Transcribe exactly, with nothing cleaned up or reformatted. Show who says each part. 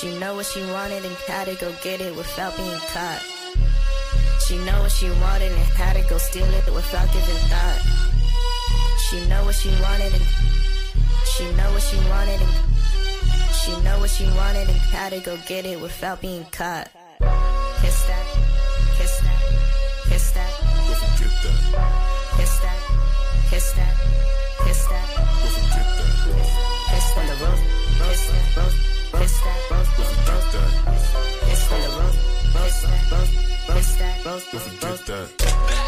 Speaker 1: She know what she wanted and had to go get it without being caught. She know what she wanted and had to go steal it without giving thought. She know what she wanted and she know what she wanted and she know what she wanted and had to go get it without being caught. Kiss that, kiss that, kiss that.
Speaker 2: Don't forget that.
Speaker 1: Kiss that, kiss that, kiss that.
Speaker 2: Don't forget that.
Speaker 1: Kiss on the rose, rose, rose, kiss that, rose,
Speaker 2: Don't
Speaker 1: rose,
Speaker 2: forget that.
Speaker 1: kiss on the rose, rose, rose, kiss that, rose,
Speaker 2: Don't
Speaker 1: rose,
Speaker 2: forget
Speaker 1: rose.
Speaker 2: that.